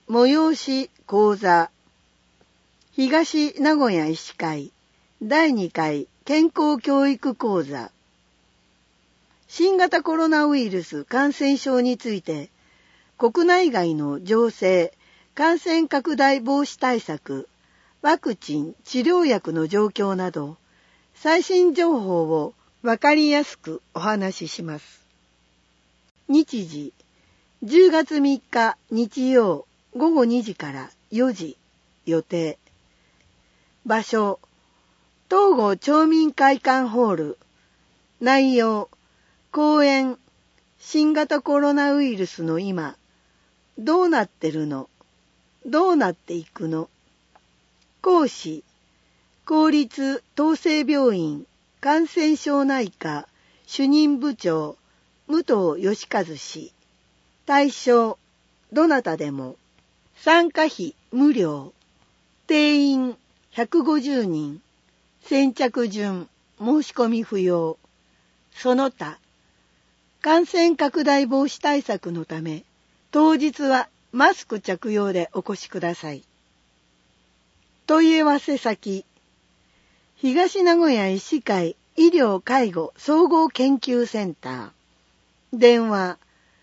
催し講座東名古屋医師会第2回健康教育講座新型コロナウイルス感染症について国内外の情勢、感染拡大防止対策、ワクチン、治療薬の状況など最新情報をわかりやすくお話しします。日時10月3日日曜午後2時から4時予定。場所東郷町民会館ホール。内容講演新型コロナウイルスの今どうなってるのどうなっていくの。講師公立統制病院感染症内科主任部長武藤義和氏。対象どなたでも。参加費無料。定員150人。先着順申し込み不要。その他感染拡大防止対策のため当日はマスク着用でお越しください。問い合わせ先東名古屋医師会医療介護総合研究センター。電話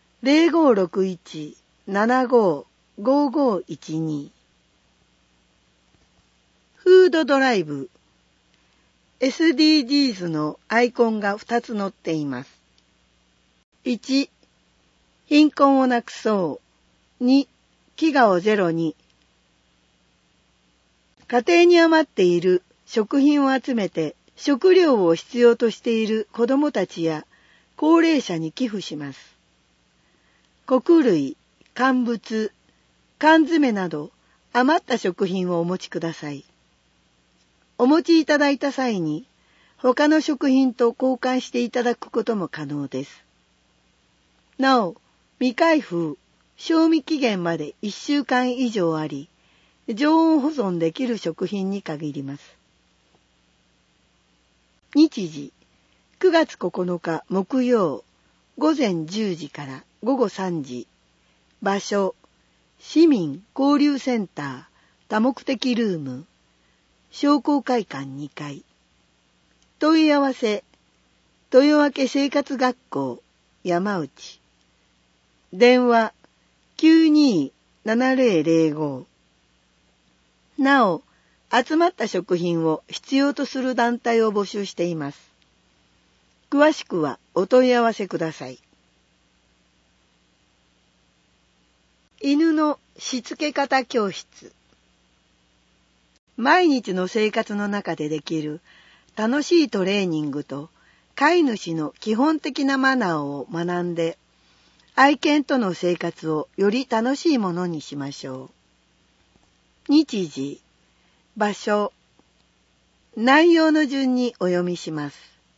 0561-755512。フードドライブ SDGs のアイコンが2つ載っています。1、貧困をなくそう。2、飢餓をゼロに。家庭に余っている食品を集めて食料を必要としている子どもたちや高齢者に寄付します。穀類、乾物、缶詰など余った食品をお持ちください。お持ちいただいた際に他の食品と交換していただくことも可能です。なお、未開封、賞味期限まで1週間以上あり、常温保存できる食品に限ります。日時、9月9日木曜、午前10時から午後3時。場所、市民交流センター多目的ルーム。商工会館2階。問い合わせ、豊明生活学校山内。電話927005。なお、集まった食品を必要とする団体を募集しています。詳しくはお問い合わせください。犬のしつけ方教室。毎日の生活の中でできる楽しいトレーニングと飼い主の基本的なマナーを学んで、愛犬との生活をより楽しいものにしましょう。日時、場所、内容の順にお読みします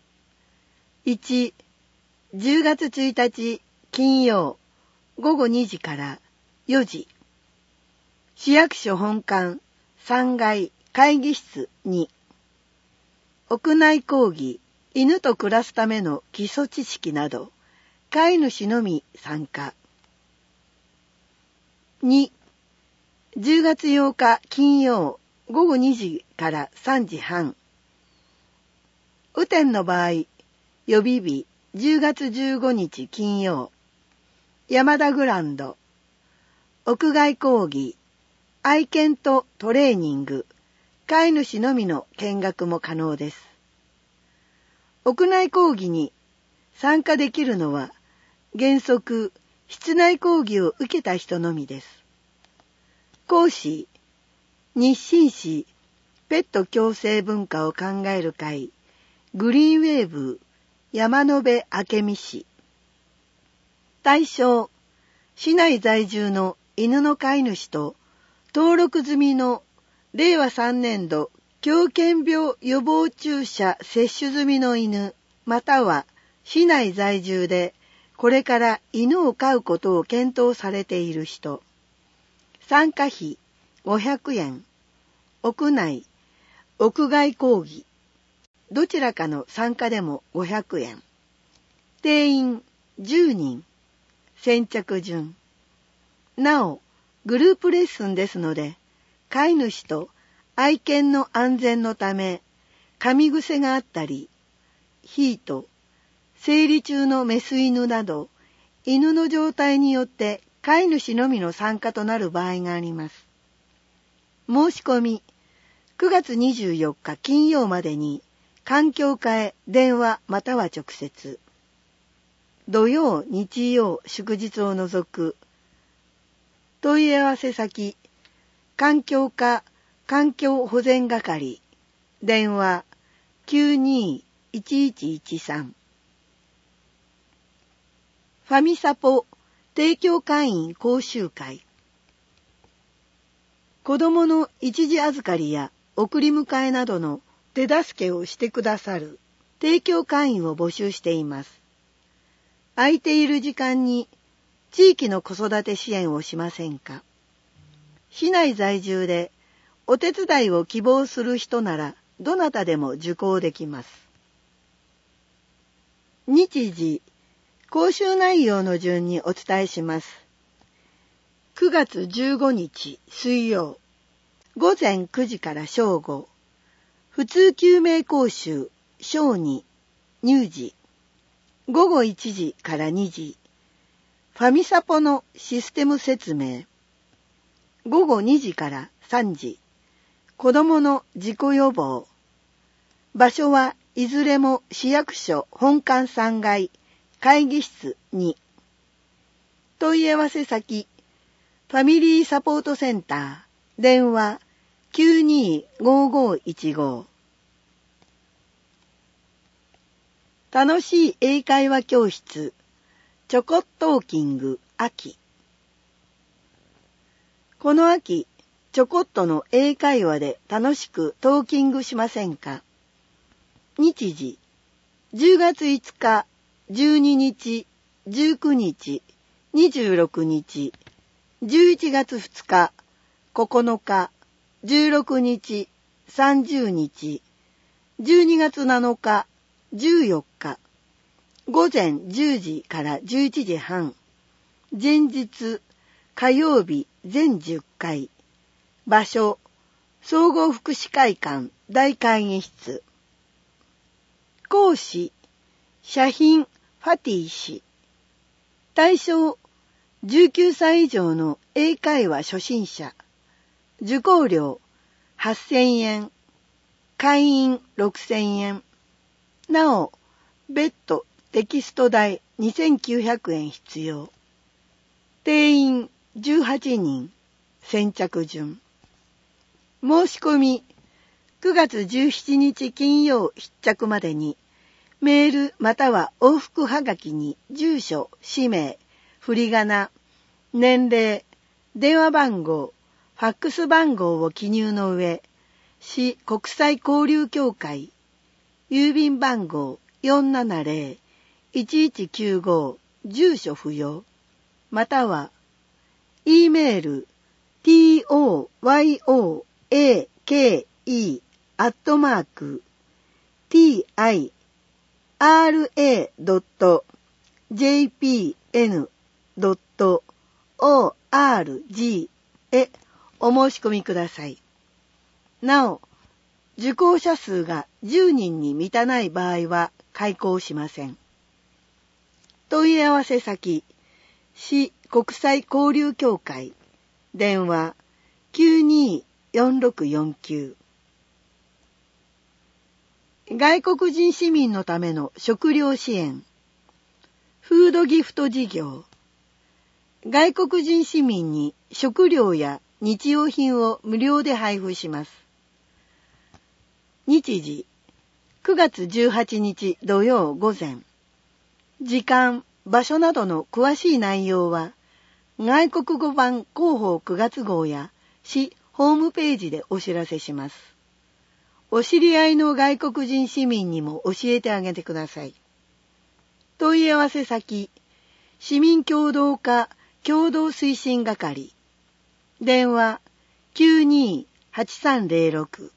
。1、10月1日金曜午後2時から4時。市役所本館3階会議室2。屋内講義、犬と暮らすための基礎知識など、飼い主のみ参加。2、10月8日金曜午後2時から3時半。雨天の場合、予備日10月15日金曜。山田グランド。屋外講義、愛犬とトレーニング、飼い主のみの見学も可能です。屋内講義に参加できるのは、原則、室内講義を受けた人のみです。講師、日清市ペット共生文化を考える会、グリーンウェーブ山野辺明美氏。対象、市内在住の犬の飼い主と登録済みの令和3年度狂犬病予防注射接種済みの犬、または市内在住でこれから犬を飼うことを検討されている人。参加費500円。屋内、屋外講義。どちらかの参加でも500円。定員10人。先着順。なお、 グループレッスンですので、飼い主と愛犬の安全のため、噛み癖があったり、ヒート、生理中のメス犬など、犬の状態によって飼い主のみの参加となる場合があります。申し込み、9月24日金曜までに、環境課へ電話または直接。土曜、日曜、祝日を除く。問い合わせ先、環境課環境保全係、電話92-1113。ファミサポ提供会員講習会。子供の一時預かりや送り迎えなどの手助けをしてくださる提供会員を募集しています。空いている時間に地域の子育て支援をしませんか？市内在住でお手伝いを希望する人ならどなたでも受講できます。日時、講習内容の順にお伝えします。9月15日水曜、午前9時から正午、普通救命講習小2乳児、午後1時から2時、ファミサポのシステム説明、午後2時から3時、子どもの事故予防、場所はいずれも市役所本館3階会議室2。問い合わせ先、ファミリーサポートセンター、電話925515。楽しい英会話教室、ちょこっトーキング秋。この秋、ちょこっとの英会話で楽しくトーキングしませんか？日時、10月5日、12日、19日、26日、11月2日、9日、16日、30日、12月7日、14日、午前10時から11時半、前日、火曜日全10回、場所、総合福祉会館大会議室、講師、シャヒン・ファティ氏、対象、19歳以上の英会話初心者、受講料8000円、会員6000円、なお、別途テキスト代2900円必要。定員18人、先着順。申し込み、9月17日金曜必着までに、メールまたは往復はがきに住所、氏名、振り仮名、年齢、電話番号、ファックス番号を記入の上、市国際交流協会、郵便番号470-1195、住所不要、または、E メール、toyoake@tra.jpn.org へお申し込みください。なお、受講者数が10人に満たない場合は開講しません。問い合わせ先、市国際交流協会、電話924649。外国人市民のための食料支援、フードギフト事業。外国人市民に食料や日用品を無料で配布します。日時、9月18日土曜午前。時間、場所などの詳しい内容は、外国語版広報9月号や市ホームページでお知らせします。お知り合いの外国人市民にも教えてあげてください。問い合わせ先、市民協同課共同推進係、電話928306。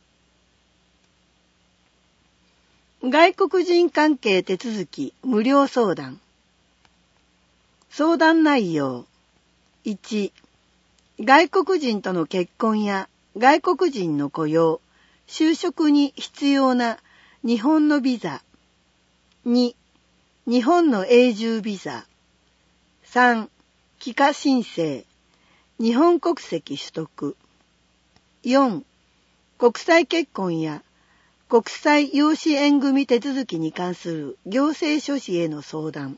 外国人関係手続き無料相談。相談内容。1、 外国人との結婚や外国人の雇用、就職に必要な日本のビザ。2、日本の永住ビザ。3、帰化申請、日本国籍取得。4、国際結婚や国際養子縁組手続きに関する行政書士への相談。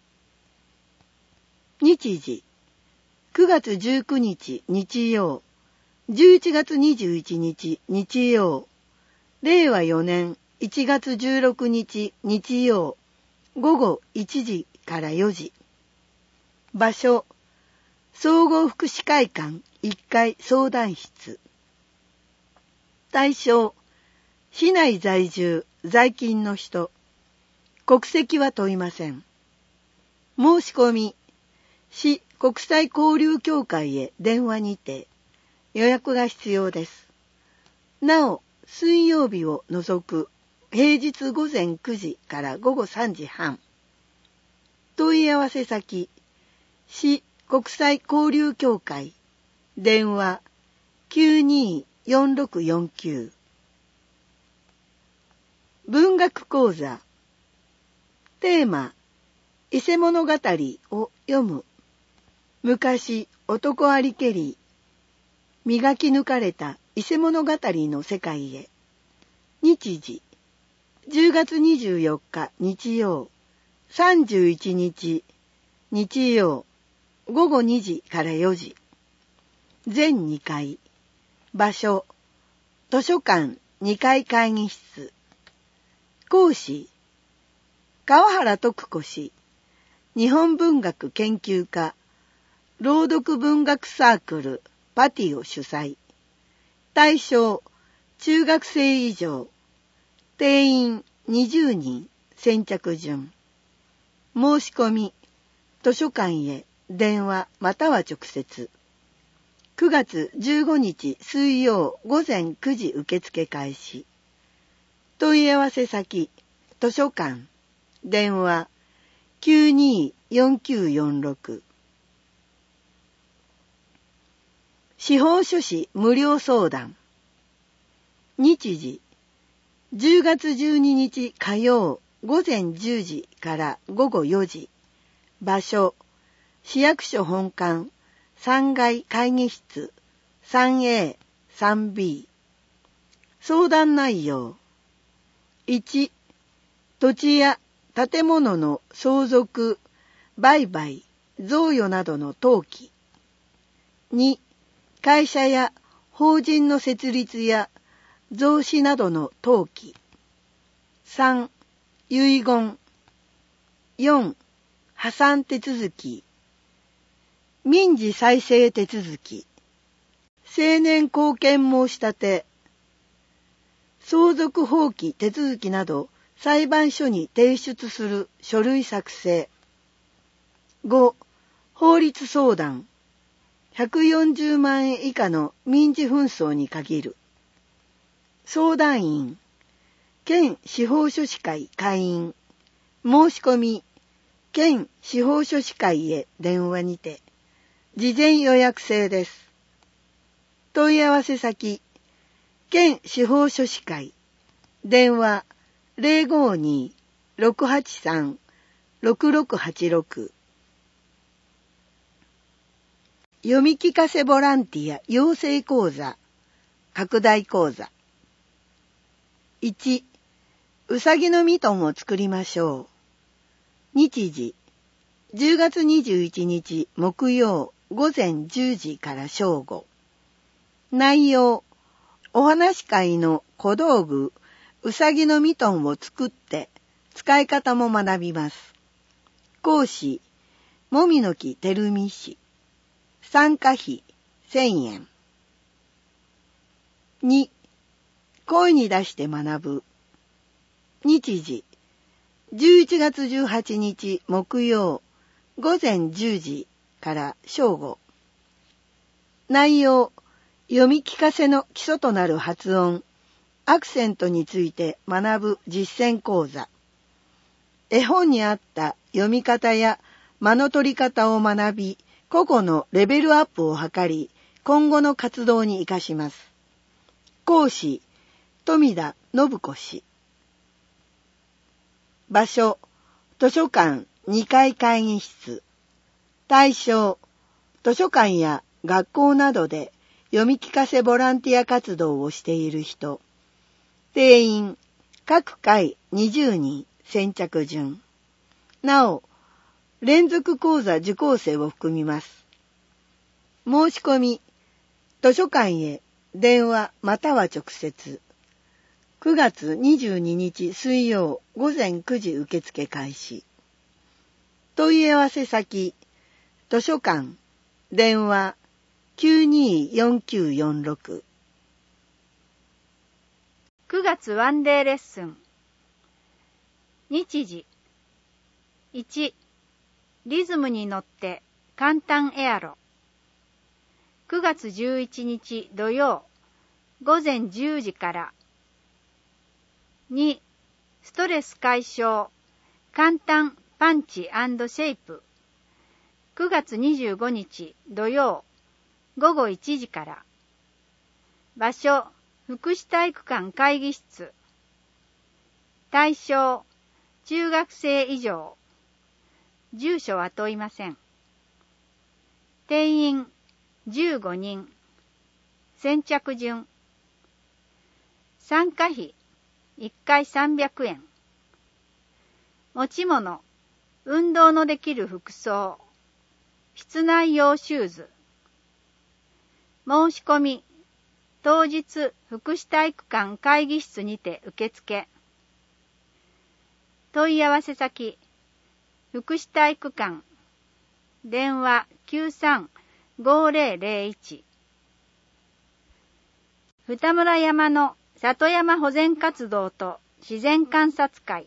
日時、9月19日日曜、11月21日日曜、令和4年1月16日日曜、午後1時から4時。場所、総合福祉会館1階相談室。対象、市内在住、在勤の人。国籍は問いません。申し込み、市国際交流協会へ電話にて、予約が必要です。なお、水曜日を除く平日午前9時から午後3時半。問い合わせ先、市国際交流協会、電話924649。文学講座。テーマ、伊勢物語を読む。昔、男ありけり、磨き抜かれた伊勢物語の世界へ。日時、10月24日日曜、31日日曜、午後2時から4時。全2回。場所、図書館2階会議室。講師、川原徳子氏、日本文学研究家、朗読文学サークルパティオ主催。対象、中学生以上。定員20人、先着順。申し込み、図書館へ電話または直接。9月15日水曜午前9時受付開始。問い合わせ先、図書館、電話924946。司法書士無料相談。日時、10月12日火曜午前10時から午後4時。場所、市役所本館3階会議室 3A、3B。相談内容。1、土地や建物の相続、売買、贈与などの登記。2、会社や法人の設立や増資などの登記。3、遺言。4、破産手続き。民事再生手続き。成年後見申し立て。相続放棄手続きなど裁判所に提出する書類作成。5、法律相談。140万円以下の民事紛争に限る。相談員、県司法書士会会員。申し込み、県司法書士会へ電話にて。事前予約制です。問い合わせ先、県司法書士会。電話052-683-6686。読み聞かせボランティア養成講座、拡大講座。1、うさぎのミトンを作りましょう。日時、10月21日木曜午前10時から正午。内容、お話会の小道具、うさぎのミトンを作って使い方も学びます。講師、もみのきてるみ氏。参加費1000円。2、声に出して学ぶ。日時、11月18日木曜午前10時から正午。内容、読み聞かせの基礎となる発音、アクセントについて学ぶ実践講座。絵本にあった読み方や間の取り方を学び、個々のレベルアップを図り、 今後の活動に生かします。講師、富田信子氏。場所、図書館2階会議室。対象、図書館や学校などで読み聞かせボランティア活動をしている人。定員、各回20人、先着順。なお、連続講座受講生を含みます。申し込み、図書館へ電話または直接。9月22日水曜午前9時受付開始。問い合わせ先、図書館、電話 924946。 9月ワンデーレッスン。日時。1、リズムに乗って簡単エアロ。9月11日土曜、午前10時から。2、ストレス解消、簡単パンチ&シェイプ。9月25日土曜、午後1時から。場所、福祉体育館会議室。対象、中学生以上。住所は問いません。定員、15人。先着順。参加費、1回300円。持ち物、運動のできる服装。室内用シューズ。申し込み、当日福祉体育館会議室にて受付。問い合わせ先、福祉体育館。電話935001。二村山の里山保全活動と自然観察会。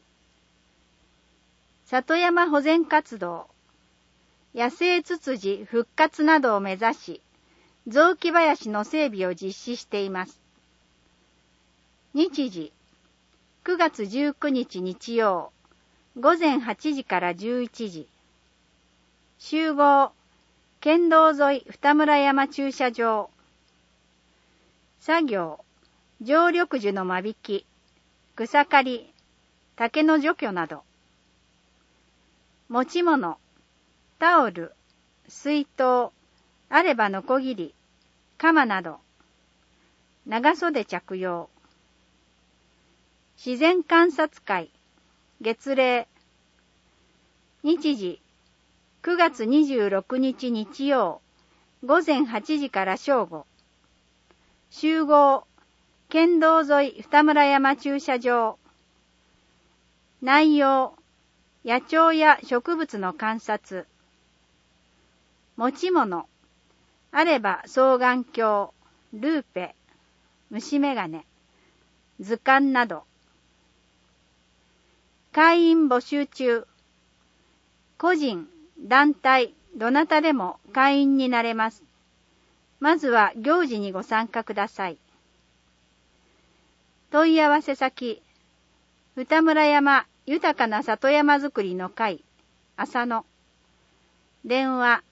里山保全活動、野生ツツジ復活などを目指し、雑木林の整備を実施しています。日時、9月19日日曜、午前8時から11時。集合、県道沿い二村山駐車場。作業、常緑樹の間引き、草刈り、竹の除去など。持ち物、タオル、水筒、あればのこぎり、鎌など。長袖着用。自然観察会、月例。日時、9月26日日曜、午前8時から正午。集合、県道沿い二村山駐車場。内容、野鳥や植物の観察。持ち物、あれば双眼鏡、ルーペ、虫眼鏡、図鑑など。会員募集中。個人、団体、どなたでも会員になれます。まずは行事にご参加ください。問い合わせ先、二村山豊かな里山づくりの会、浅野。電話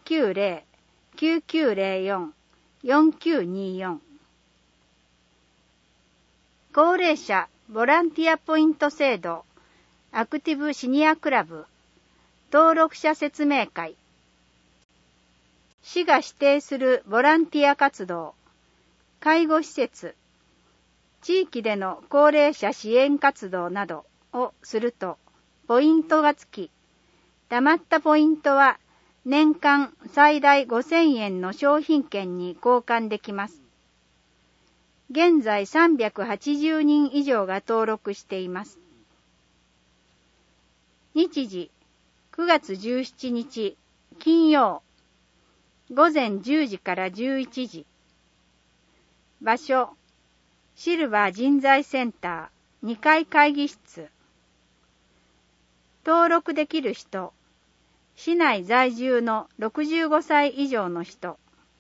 090-9904-4924。高齢者ボランティアポイント制度、アクティブシニアクラブ、登録者説明会。市が指定するボランティア活動、介護施設、地域での高齢者支援活動などをすると、ポイントがつき、貯まったポイントは年間最大5000円の商品券に交換できます。現在380人以上が登録しています。日時、9月17日金曜、午前10時から11時。場所、シルバー人材センター2階会議室。登録できる人、市内在住の65歳以上の人。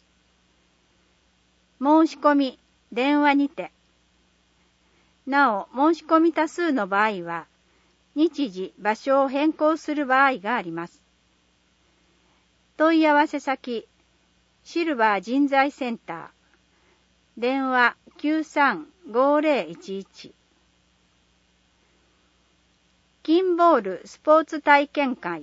申し込み、電話にて。なお、申し込み多数の場合は、日時、場所を変更する場合があります。問い合わせ先、 シルバー人材センター、電話 93-5011。キンボールスポーツ体験会。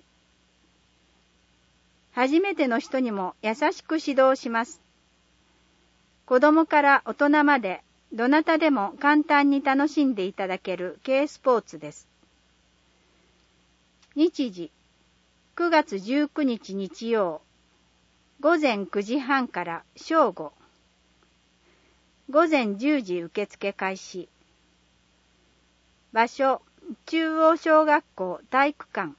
初めての人にも優しく指導します。子供から大人までどなたでも簡単に楽しんでいただける軽スポーツです。日時、9月19日日曜、午前9時半から正午。午前10時受付開始。場所、中央小学校体育館。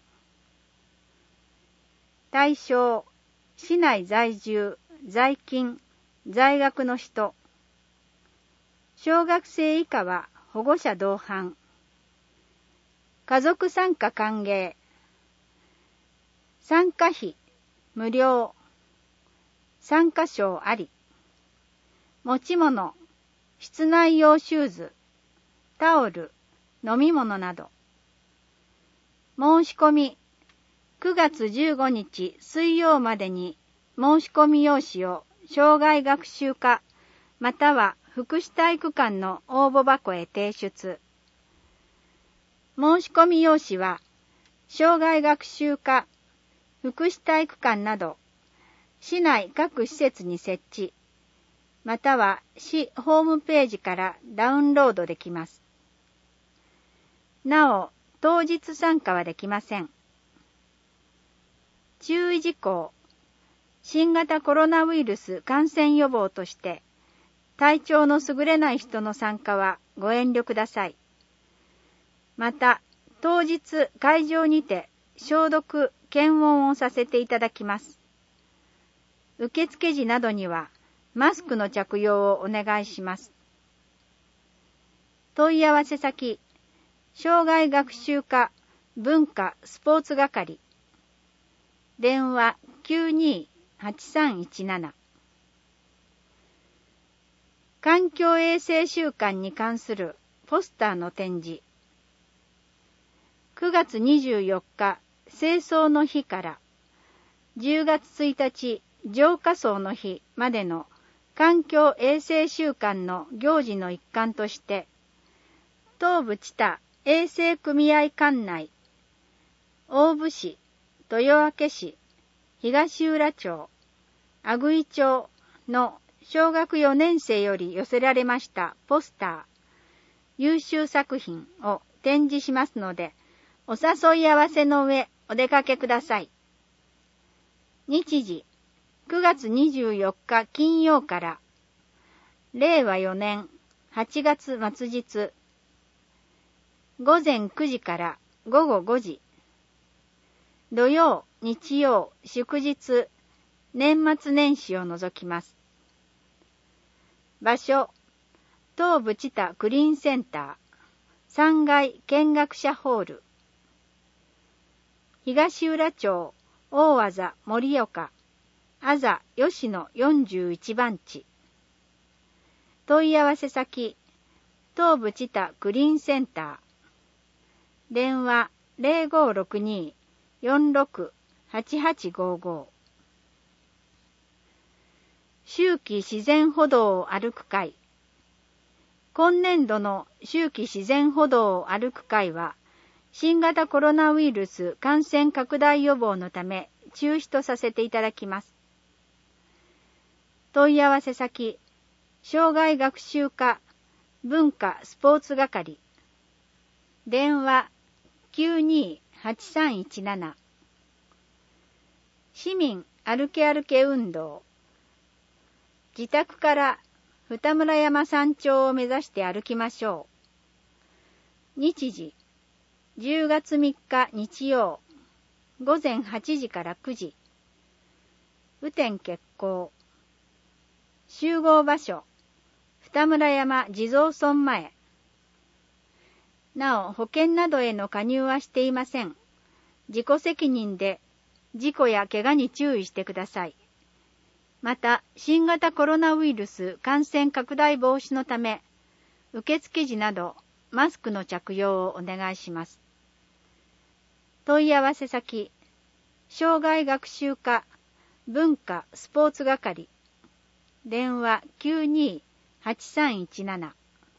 対象、市内在住、在勤、在学の人。小学生以下は保護者同伴。家族参加歓迎。参加費、無料。参加賞あり。持ち物、室内用シューズ、タオル、飲み物など。申し込み、9月15日水曜までに申し込み用紙を障害学習課または福祉体育館の応募箱へ提出。申し込み用紙は障害学習課、福祉体育館など市内各施設に設置、または市ホームページからダウンロードできます。なお、当日参加はできません。注意事項。新型コロナウイルス感染予防として、体調の優れない人の参加はご遠慮ください。また、当日会場にて消毒・検温をさせていただきます。受付時などにはマスクの着用をお願いします。問い合わせ先、障害学習課文化スポーツ係。電話 92-8317。環境衛生週間に関するポスターの展示。9月24日清掃の日から10月1日浄化槽の日までの環境衛生週間の行事の一環として、東部知多衛生組合管内、大府市、豊明市、東浦町、阿久井町の小学4年生より寄せられましたポスター、優秀作品を展示しますので、お誘い合わせの上お出かけください。日時、9月24日金曜から令和4年8月末日、午前9時から午後5時、土曜、日曜、祝日、年末年始を除きます。場所、東部知多クリーンセンター、3階見学者ホール。東浦町、大字盛岡、あざ吉野41番地。問い合わせ先、東部知多クリーンセンター。電話 0562-46-8855。秋季自然歩道を歩く会。今年度の秋季自然歩道を歩く会は、新型コロナウイルス感染拡大予防のため中止とさせていただきます。問い合わせ先、障害学習課文化スポーツ係。電話92-8317。市民歩け歩け運動。自宅から二村山山頂を目指して歩きましょう。日時、10月3日日曜、午前8時から9時。雨天決行。集合場所、二村山地蔵村前。なお、保険などへの加入はしていません。自己責任で事故や怪我に注意してください。また、新型コロナウイルス感染拡大防止のため、受付時などマスクの着用をお願いします。問い合わせ先、障害学習課文化スポーツ係電話 92-8317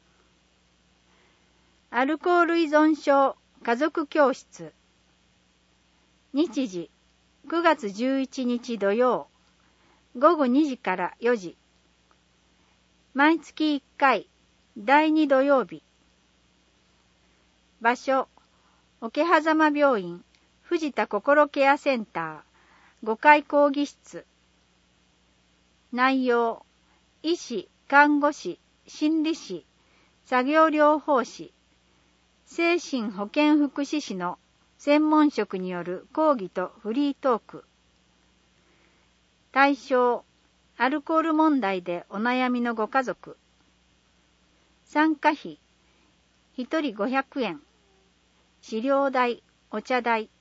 アルコール依存症家族教室日時9月11日土曜午後2時から4時毎月1回第2土曜日場所桶狭間病院藤田心ケアセンター5階講義室内容医師、看護師、心理師、作業療法士、精神保健福祉士の専門職による講義とフリートーク対象アルコール問題でお悩みのご家族参加費1人500円飼料代、お茶代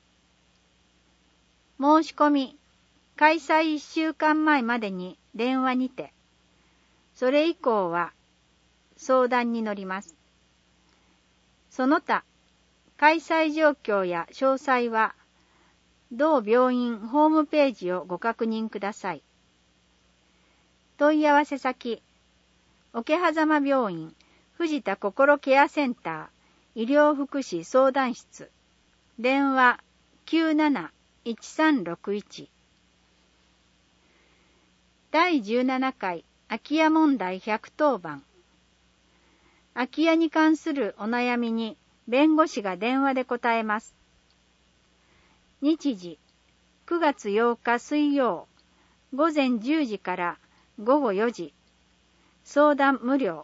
申し込み開催1週間前までに電話にてそれ以降は相談に乗ります。その他開催状況や詳細は同病院ホームページをご確認ください。問い合わせ先桶狭間病院藤田心ケアセンター医療福祉相談室電話 97-1361 第17回空き家問題110番空き家に関するお悩みに弁護士が電話で答えます。日時9月8日水曜午前10時から午後4時相談無料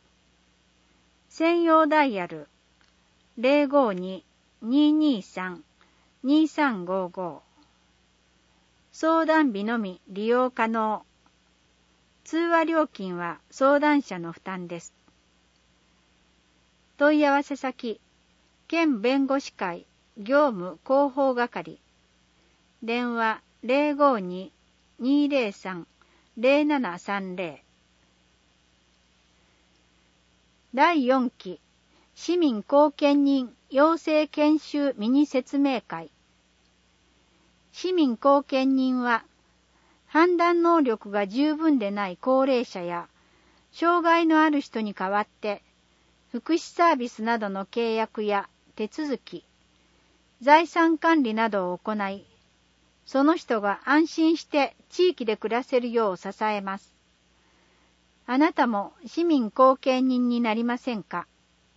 専用ダイヤル 052-223-2355 相談日のみ利用可能通話料金は相談者の負担です。問い合わせ先県弁護士会業務広報係電話 052-203-0730 第4期市民後見人養成研修ミニ説明会市民後見人は判断能力が十分でない高齢者や障害のある人に代わって福祉サービスなどの契約や手続き、財産管理などを行い、その人が安心して地域で暮らせるよう支えます。あなたも市民後見人になりませんか？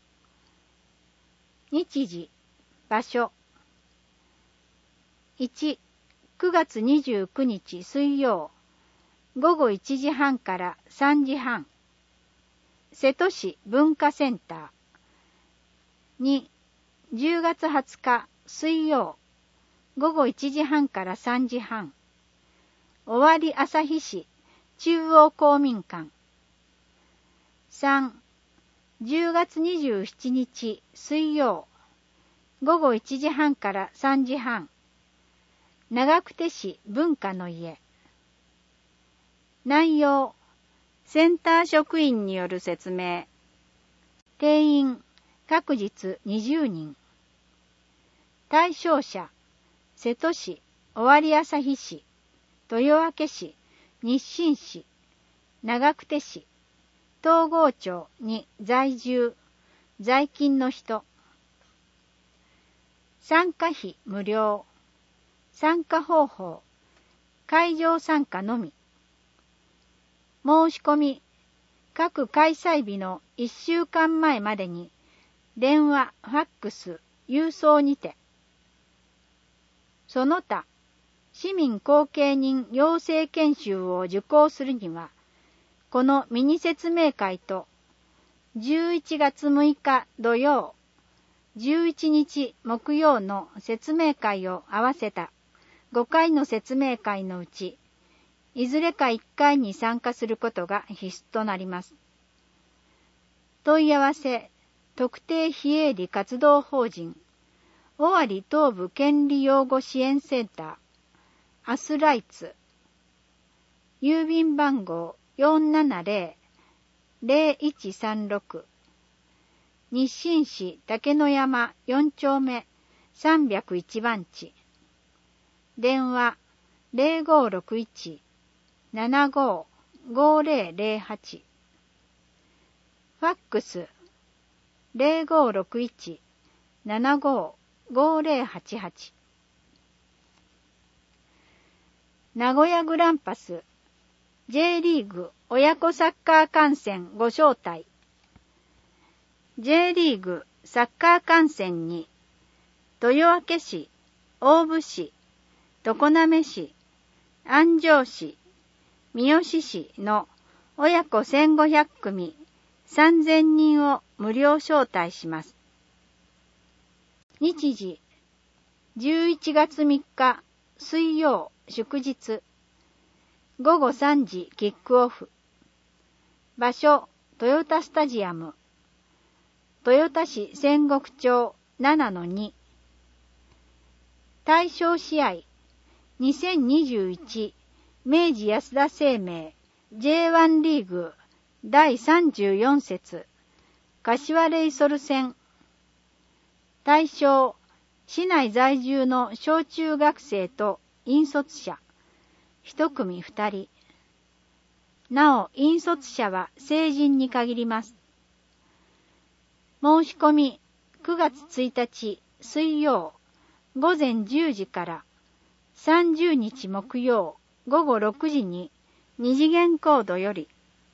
日時、場所。1、9月29日水曜、午後1時半から3時半。瀬戸市文化センター。2、10月20日水曜、午後1時半から3時半。尾張旭市中央公民館。3、10月27日水曜、午後1時半から3時半。長久手市文化の家。内容、センター職員による説明。定員、各日20人。対象者、瀬戸市、尾張旭市、豊明市、日進市、長久手市、東郷町に在住、在勤の人。参加費無料。参加方法、会場参加のみ。申し込み、各開催日の1週間前までに、電話、ファックス、郵送にて。その他、市民後見人養成研修を受講するには、このミニ説明会と、11月6日土曜、11日木曜の説明会を合わせた5回の説明会のうち、いずれか1回に参加することが必須となります。問い合わせ、特定非営利活動法人、尾張東部権利擁護支援センター、アスライツ、郵便番号 470-0136、日進市竹野山4丁目301番地、電話 0561-755008 ファックス 0561-755088 名古屋グランパス J リーグ親子サッカー観戦ご招待 J リーグサッカー観戦に豊明市、大府市、常滑市、安城市、三好市の親子1500組3000人を無料招待します。日時11月3日水曜祝日午後3時キックオフ。場所トヨタスタジアム豊田市仙石町 7-2 対象試合2021明治安田生命 J1 リーグ第34節柏レイソル戦。対象市内在住の小中学生と引率者1組2人。なお引率者は成人に限ります。申し込み9月1日水曜午前10時から30日木曜午後6時に二次元コードより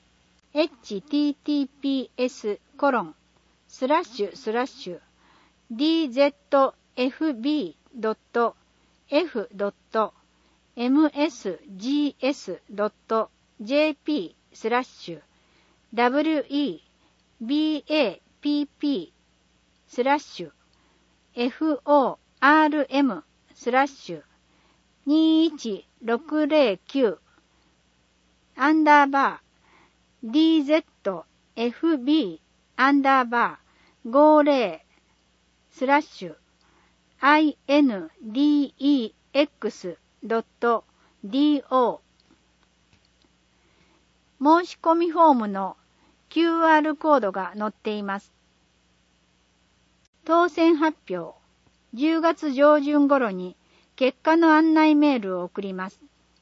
https://dz-fb.index.do 申し込みフォームの QR コードが載っています。当選発表10月上旬頃に結果の案内メールを送ります。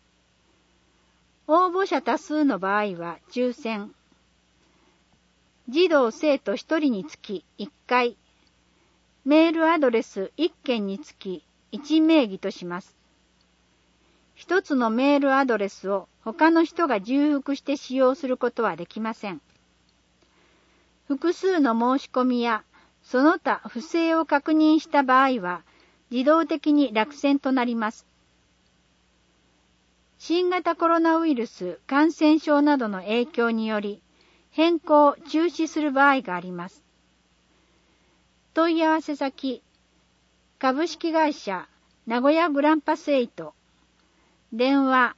応募者多数の場合は抽選。児童生徒1人につき1回。メールアドレス1件につき1名義とします。一つのメールアドレスを他の人が重複して使用することはできません。複数の申し込みやその他不正を確認した場合は自動的に落選となります。新型コロナウイルス感染症などの影響により変更・中止する場合があります。問い合わせ先株式会社名古屋グランパス8電話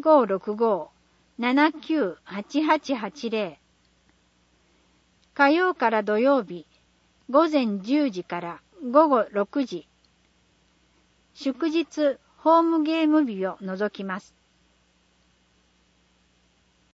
0565-798880 火曜から土曜日午前10時から午後6時祝日ホームゲーム日を除きます。